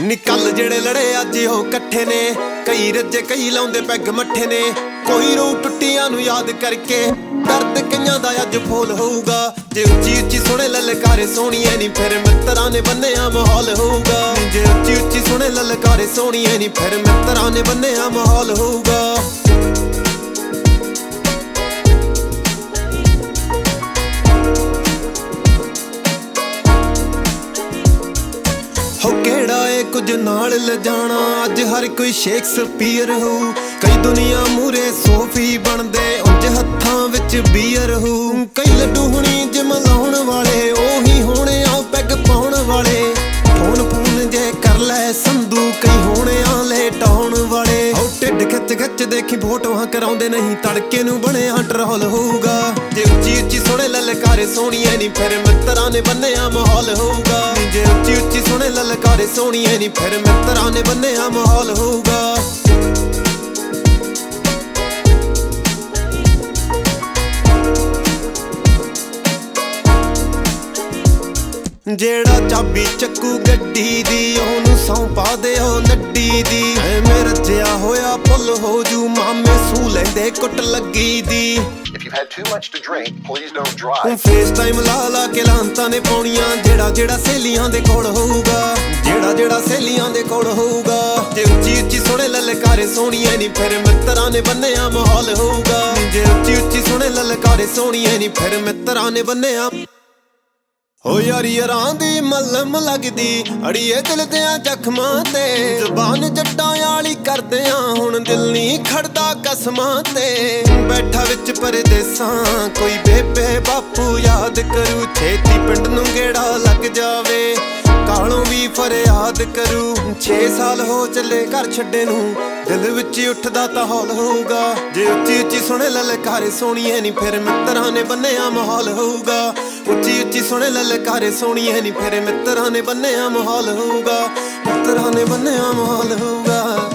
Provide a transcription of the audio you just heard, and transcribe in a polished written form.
ਨਿਕਲ ਜਿਹੜੇ ਲੜੇ ਅੱਜ ਉਹ ਇਕੱਠੇ ਨੇ, ਕਈ ਰੱਜੇ ਕਈ ਲਾਉਂਦੇ ਪੈਗ ਮੱਠੇ ਨੇ। ਕੋਈ ਰੂ ਟੁੱਟੀਆਂ ਨੂੰ ਯਾਦ ਕਰਕੇ ਦਰਦ ਕਈਆਂ ਦਾ ਅੱਜ ਫੋਲ ਹੋਊਗਾ। ਜੇ ਉੱਚੀ ਉੱਚੀ ਸੁਣੇ ਲਲਕਾਰੇ ਸੋਹਣੀਏ ਨੀ ਫਿਰ ਮਿੱਤਰਾਂ ਨੇ ਬੰਨਿਆ ਮਾਹੌਲ ਹੋਊਗਾ। ਜੇ ਉੱਚੀ ਉੱਚੀ ਸੁਣੇ ਲਲਕਾਰੇ ਸੋਹਣੀਏ ਨੀ ਫਿਰ ਮਿੱਤਰਾਂ ਨੇ ਬੰਨਿਆ ਮਾਹੌਲ ਹੋਊਗਾ। ਹੋ ਕਿਹੜਾ ਏ ਕੁਝ ਨਾਲ ਲਿਜਾਣਾ, ਅੱਜ ਹਰ ਕੋਈ ਸ਼ੇਕਸਪੀਅਰ ਹੋਊ। ਕਈ ਦੁਨੀਆ ਮੂਰੇ ਸੋਫੀ ਬਣਦੇ, ਉਂਝ ਹੱਥਾਂ ਵਿੱਚ ਬੀਅਰ ਹੋਊ। ਕਈ ਲੱਡੂ ਹੁਣੀ ਜਿਮ ਲਾਉਣ ਵਾਲੇ, ਉਹੀ ਹੋਣੇ ਆ ਪੈਗ ਪਾਉਣ ਵਾਲੇ। ਫੋਨ ਫੋਨ ਜੇ ਕਰ ਲੈ ਸੰਧੂ, ਕਈ ਹੋਣੇ ਆ ਲੇਟਾਉਣ ਵਾਲੇ। ਹੋ ਢਿੱਡ ਖਿੱਚ ਖਿੱਚ ਦੇਖੀ ਫੋਟੋਆਂ ਕਰਾਉਂਦੇ, ਨਹੀਂ ਤੜਕੇ ਨੂੰ ਬਣਿਆ ਟਰੋਲ ਹੋਊਗਾ। ਜੇ ਉੱਚੀ ਉੱਚੀ ਸੁਣੇ ਲਲਕਾਰੇ ਸੋਹਣੀਏ ਨੀ ਫਿਰ ਮਿੱਤਰਾਂ ਨੇ ਬੰਨਿਆ ਮਾਹੌਲ ਹੋਊਗਾ। ਜੇ ਉੱਚੀ ਉੱਚੀ ਸੁਣੇ ਲਲਕਾਰੇ ਸੋਹਣੀਏ ਨੀ ਫਿਰ ਮਿੱਤਰਾਂ ਨੇ ਬੰਨਿਆ ਮਾਹੌਲ ਹੋਊਗਾ। ਜਿਹੜਾ ਚਾਬੀ ਚੱਕੂ ਗੱਡੀ ਦੀ, ਉਹਨੂੰ ਸੌਂ ਪਾ ਦਿਓ ਨੱਡੀ ਦੀ। ਐਵੇਂ ਰੱਜਿਆ ਹੋਇਆ ਪੁੱਲ ਹੋ ਜੂ, ਮਾਮੇ ਸੂ ਲੈਂਦੇ ਕੁੱਟ ਲੱਗੀ ਦੀ। If you've had too much to drink, please don't drive. FaceTime ਲਾ ਲਾ ਕੇ ਲਾਂਤਾਂ ਨੇ ਪਾਉਣੀਆਂ, ਜਿਹੜਾ ਸਹੇਲੀਆਂ ਦੇ ਕੋਲ ਹੋਊਗਾ। ਜਿਹੜਾ ਸਹੇਲੀਆਂ ਦੇ ਕੋਲ ਹੋਊਗਾ। ਜੇ ਉੱਚੀ ਉੱਚੀ ਸੁਣੇ ਲਲਕਾਰੇ ਸੋਹਣੀਏ ਨੀ ਫਿਰ ਮਿੱਤਰਾਂ ਨੇ ਬੰਨਿਆ ਮਾਹੌਲ ਹੋਊਗਾ। ਜੇ ਉੱਚੀ ਉੱਚੀ ਸੁਣੇ ਲਲਕਾਰੇ ਸੋਹਣੀਏ ਨੀ ਫਿਰ ਮਿੱਤਰਾਂ ਨੇ ਬੰਨਿਆ। ਹੋ ਯਾਰੀ ਯਾਰਾਂ ਦੀ ਮਲਮ ਲੱਗਦੀ, ਅੜੀਏ ਦਿਲ ਦਿਆਂ ਜ਼ਖਮਾਂ ਤੇ। ਜ਼ਬਾਨ ਜੱਟਾਂ ਵਾਲੀ ਕਰਦੇ ਆ, ਹੁਣ ਦਿਲ ਨਹੀਂ ਖੜਦਾ ਕਸਮਾਂ ਤੇ। ਬੈਠਾ ਵਿੱਚ ਪਰਦੇਸਾਂ ਕੋਈ ਬੇਬੇ ਬਾਪੂ ਯਾਦ ਕਰੂ, ਛੇਤੀ ਪਿੰਡ ਨੂੰ ਗੇੜਾ ਲੱਗ ਜਾਵੇ ਕਾਲੋਂ ਵੀ ਫਰਿਆਦ ਕਰੂ। 6 ਸਾਲ ਹੋ ਚੱਲੇ ਘਰ ਛੱਡੇ ਨੂੰ, ਦਿਲ ਵਿੱਚ ਉੱਠਦਾ ਤਾਂ ਹੌਲ ਹੋਊਗਾ। ਜੇ ਉੱਚੀ ਉੱਚੀ ਸੁਣੇ ਲਲਕਾਰੇ ਸੋਹਣੀਏ ਨੀ ਫਿਰ ਮਿੱਤਰਾਂ ਨੇ ਬੰਨਿਆ ਮਾਹੌਲ ਹੋਊਗਾ। ਉੱਚੀ ਉੱਚੀ ਸੁਣੇ ਲਲਕਾਰੇ ਸੋਹਣੀਏ ਨੀ ਫਿਰ ਮਿੱਤਰਾਂ ਨੇ ਬੰਨਿਆ ਮਾਹੌਲ ਹੋਊਗਾ। ਮਿੱਤਰਾਂ ਨੇ ਬੰਨਿਆ ਮਾਹੌਲ ਹੋਊਗਾ।